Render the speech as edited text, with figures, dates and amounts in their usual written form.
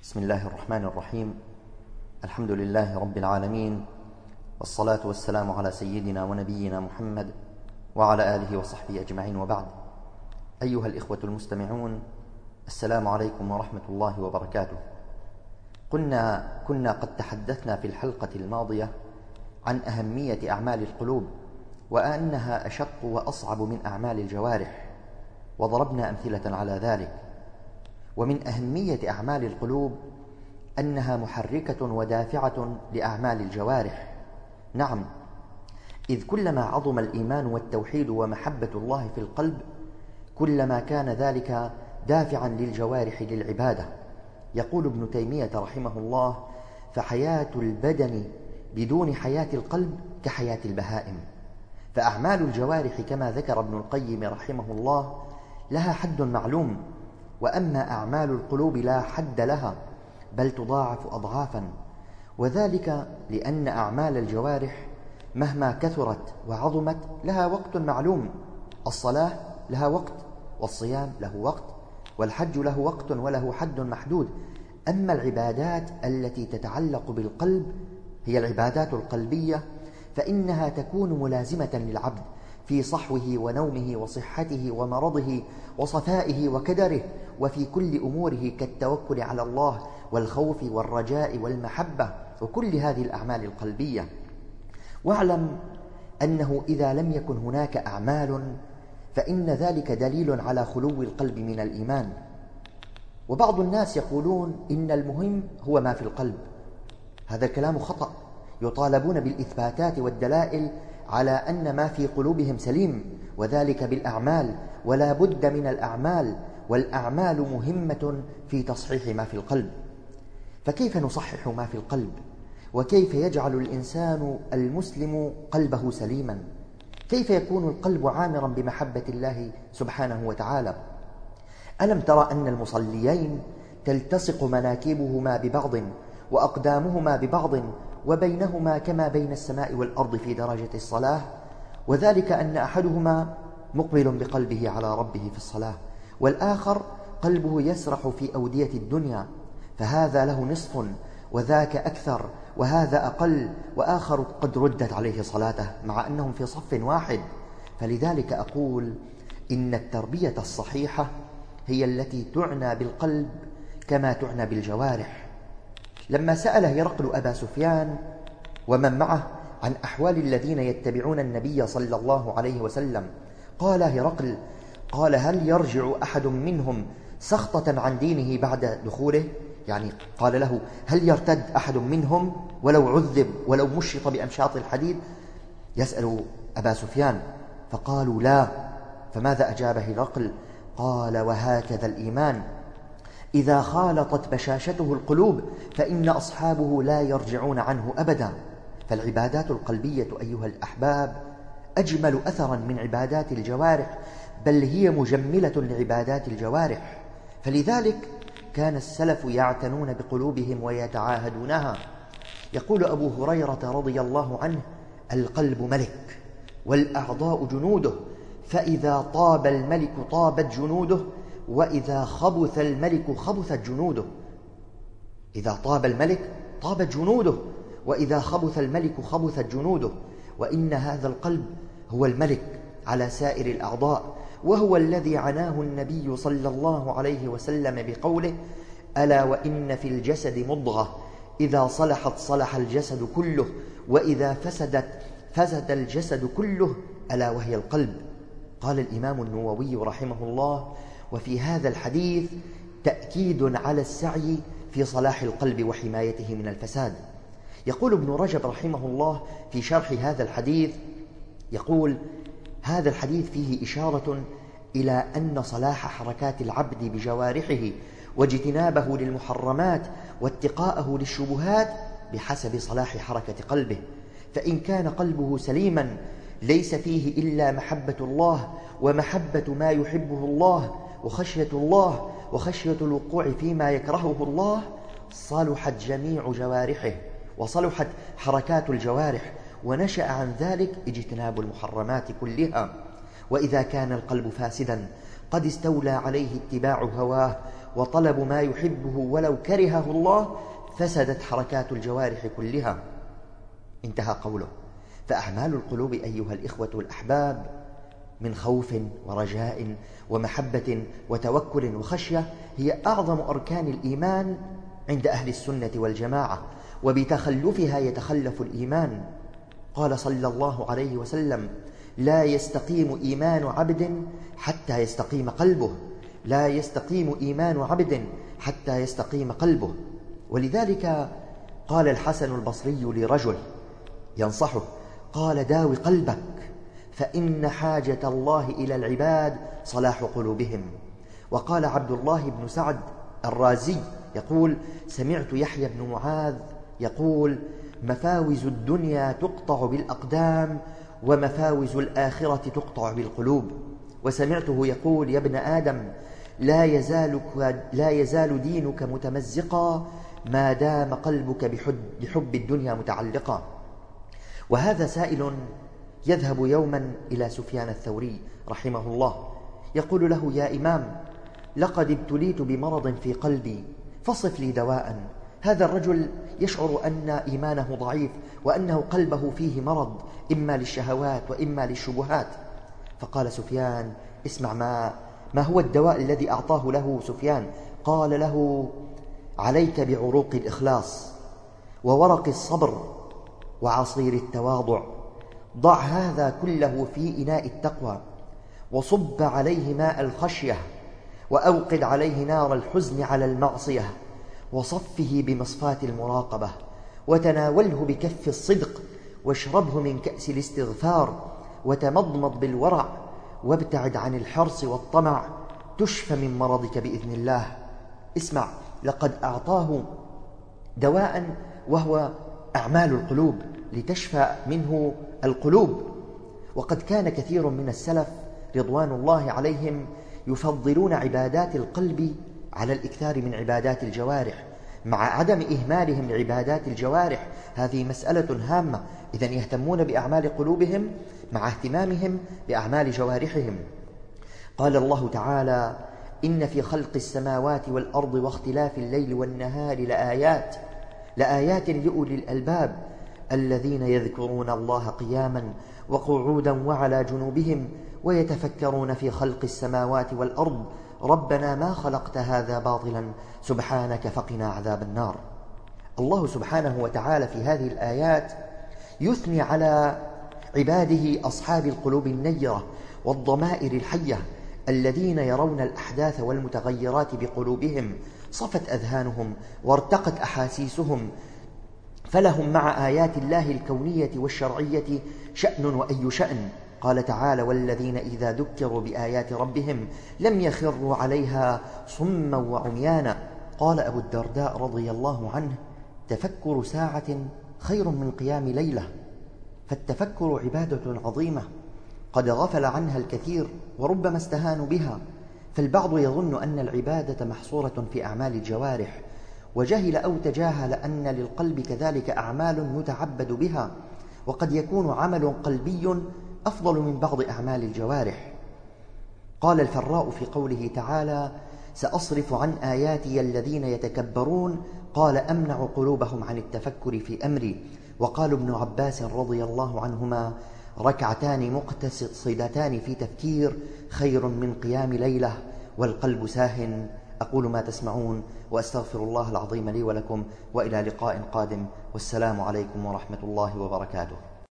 بسم الله الرحمن الرحيم. الحمد لله رب العالمين، والصلاة والسلام على سيدنا ونبينا محمد وعلى آله وصحبه أجمعين، وبعد. أيها الإخوة المستمعون، السلام عليكم ورحمة الله وبركاته. كنا قد تحدثنا في الحلقة الماضية عن أهمية أعمال القلوب، وأنها أشق وأصعب من أعمال الجوارح، وضربنا أمثلة على ذلك. ومن أهمية أعمال القلوب أنها محركة ودافعة لأعمال الجوارح. نعم، إذ كلما عظم الإيمان والتوحيد ومحبة الله في القلب، كلما كان ذلك دافعا للجوارح للعبادة. يقول ابن تيمية رحمه الله: فحياة البدن بدون حياة القلب كحياة البهائم. فأعمال الجوارح كما ذكر ابن القيم رحمه الله لها حد معلوم، وأما أعمال القلوب لا حد لها، بل تضاعف أضعافا، وذلك لأن أعمال الجوارح مهما كثرت وعظمت لها وقت معلوم. الصلاة لها وقت، والصيام له وقت، والحج له وقت وله حد محدود. أما العبادات التي تتعلق بالقلب هي العبادات القلبية، فإنها تكون ملازمة للعبد في صحوه ونومه وصحته ومرضه وصفائه وكدره، وفي كل أموره كالتوكل على الله والخوف والرجاء والمحبة، وكل هذه الأعمال القلبية. واعلم أنه إذا لم يكن هناك أعمال فإن ذلك دليل على خلو القلب من الإيمان. وبعض الناس يقولون إن المهم هو ما في القلب. هذا الكلام خطأ. يطالبون بالإثباتات والدلائل على أن ما في قلوبهم سليم، وذلك بالأعمال، ولا بد من الأعمال، والأعمال مهمة في تصحيح ما في القلب. فكيف نصحح ما في القلب؟ وكيف يجعل الإنسان المسلم قلبه سليما؟ كيف يكون القلب عامرا بمحبة الله سبحانه وتعالى؟ ألم ترى أن المصليين تلتصق مناكبهما ببعض وأقدامهما ببعض، وبينهما كما بين السماء والأرض في درجة الصلاة، وذلك أن أحدهما مقبل بقلبه على ربه في الصلاة، والآخر قلبه يسرح في أودية الدنيا، فهذا له نصف وذاك أكثر، وهذا أقل، وآخر قد ردت عليه صلاته مع أنهم في صف واحد. فلذلك أقول إن التربية الصحيحة هي التي تعنى بالقلب كما تعنى بالجوارح. لما سأل هرقل أبا سفيان ومن معه عن أحوال الذين يتبعون النبي صلى الله عليه وسلم، قال هرقل: قال: هل يرجع أحد منهم سخطة عن دينه بعد دخوله؟ يعني قال له: هل يرتد أحد منهم ولو عذب ولو مشط بأمشاط الحديد؟ يسأل أبا سفيان، فقالوا: لا. فماذا أجاب هرقل؟ قال: وهكذا الإيمان، إذا خالطت بشاشته القلوب فإن أصحابه لا يرجعون عنه أبدا. فالعبادات القلبية أيها الأحباب أجمل أثرا من عبادات الجوارح، بل هي مجملة لعبادات الجوارح. فلذلك كان السلف يعتنون بقلوبهم ويتعاهدونها. يقول أبو هريرة رضي الله عنه: القلب ملك والأعضاء جنوده، فإذا طاب الملك طابت جنوده، وإذا خبث الملك خبثت جنوده. إذا طاب الملك طابت جنوده، وإذا خبث الملك خبثت جنوده. وإن هذا القلب هو الملك على سائر الأعضاء، وهو الذي عناه النبي صلى الله عليه وسلم بقوله: ألا وإن في الجسد مضغة إذا صلحت صلح الجسد كله، وإذا فسدت فسد الجسد كله، ألا وهي القلب. قال الإمام النووي رحمه الله: وفي هذا الحديث تأكيد على السعي في صلاح القلب وحمايته من الفساد. يقول ابن رجب رحمه الله في شرح هذا الحديث، يقول: هذا الحديث فيه إشارة إلى أن صلاح حركات العبد بجوارحه واجتنابه للمحرمات واتقاءه للشبهات بحسب صلاح حركة قلبه. فإن كان قلبه سليما ليس فيه إلا محبة الله ومحبة ما يحبه الله وخشية الله وخشية الوقوع فيما يكرهه الله، صلحت جميع جوارحه وصلحت حركات الجوارح، ونشأ عن ذلك اجتناب المحرمات كلها. وإذا كان القلب فاسدا قد استولى عليه اتباع هواه وطلب ما يحبه ولو كرهه الله فسدت حركات الجوارح كلها. انتهى قوله. فأعمال القلوب أيها الإخوة الأحباب من خوف ورجاء ومحبة وتوكل وخشية هي أعظم أركان الإيمان عند أهل السنة والجماعة، وبتخلفها يتخلف الإيمان. قال صلى الله عليه وسلم: لا يستقيم إيمان عبد حتى يستقيم قلبه، لا يستقيم إيمان عبد حتى يستقيم قلبه. ولذلك قال الحسن البصري لرجل ينصحه، قال: داوي قلبك فإن حاجة الله إلى العباد صلاح قلوبهم. وقال عبد الله بن سعد الرازي يقول: سمعت يحيى بن معاذ يقول: مفاوز الدنيا تقطع بالأقدام ومفاوز الآخرة تقطع بالقلوب. وسمعته يقول: يا ابن آدم، لا يزال دينك متمزقا ما دام قلبك بحب الدنيا متعلقا. وهذا سائل يذهب يوما إلى سفيان الثوري رحمه الله يقول له: يا إمام، لقد ابتليت بمرض في قلبي فصف لي دواء. هذا الرجل يشعر أن إيمانه ضعيف وأنه قلبه فيه مرض، إما للشهوات وإما للشبهات. فقال سفيان: اسمع ما هو الدواء الذي أعطاه له سفيان؟ قال له: عليك بعروق الإخلاص وورق الصبر وعصير التواضع. ضع هذا كله في إناء التقوى وصب عليه ماء الخشية وأوقد عليه نار الحزن على المعصية وصفه بمصفاة المراقبة وتناوله بكف الصدق واشربه من كأس الاستغفار وتمضمض بالورع وابتعد عن الحرص والطمع تشفى من مرضك بإذن الله. اسمع، لقد أعطاه دواء وهو أعمال القلوب لتشفى منه القلوب. وقد كان كثير من السلف رضوان الله عليهم يفضلون عبادات القلب على الإكثار من عبادات الجوارح مع عدم إهمالهم لعبادات الجوارح. هذه مسألة هامة. إذن يهتمون بأعمال قلوبهم مع اهتمامهم بأعمال جوارحهم. قال الله تعالى: إن في خلق السماوات والأرض واختلاف الليل والنهار لآيات لأولي الألباب الذين يذكرون الله قياما وقعودا وعلى جنوبهم ويتفكرون في خلق السماوات والأرض ربنا ما خلقت هذا باطلا سبحانك فقنا عذاب النار. الله سبحانه وتعالى في هذه الآيات يثني على عباده أصحاب القلوب النيرة والضمائر الحية الذين يرون الأحداث والمتغيرات بقلوبهم، صفت أذهانهم وارتقت أحاسيسهم، فلهم مع آيات الله الكونية والشرعية شأن وأي شأن. قال تعالى: والذين إذا ذكروا بآيات ربهم لم يخروا عليها صما وعميانا. قال أبو الدرداء رضي الله عنه: تفكر ساعة خير من قيام ليلة. فالتفكر عبادة عظيمة قد غفل عنها الكثير وربما استهانوا بها، فالبعض يظن أن العبادة محصورة في أعمال الجوارح، وجهل أو تجاهل أن للقلب كذلك أعمال يتعبد بها، وقد يكون عمل قلبي أفضل من بعض أعمال الجوارح. قال الفراء في قوله تعالى: سأصرف عن آياتي الذين يتكبرون، قال: أمنع قلوبهم عن التفكر في أمري. وقال ابن عباس رضي الله عنهما: ركعتان مقتصدتان في تفكير خير من قيام ليلة والقلب ساهٍ. أقول ما تسمعون وأستغفر الله العظيم لي ولكم، وإلى لقاء قادم، والسلام عليكم ورحمة الله وبركاته.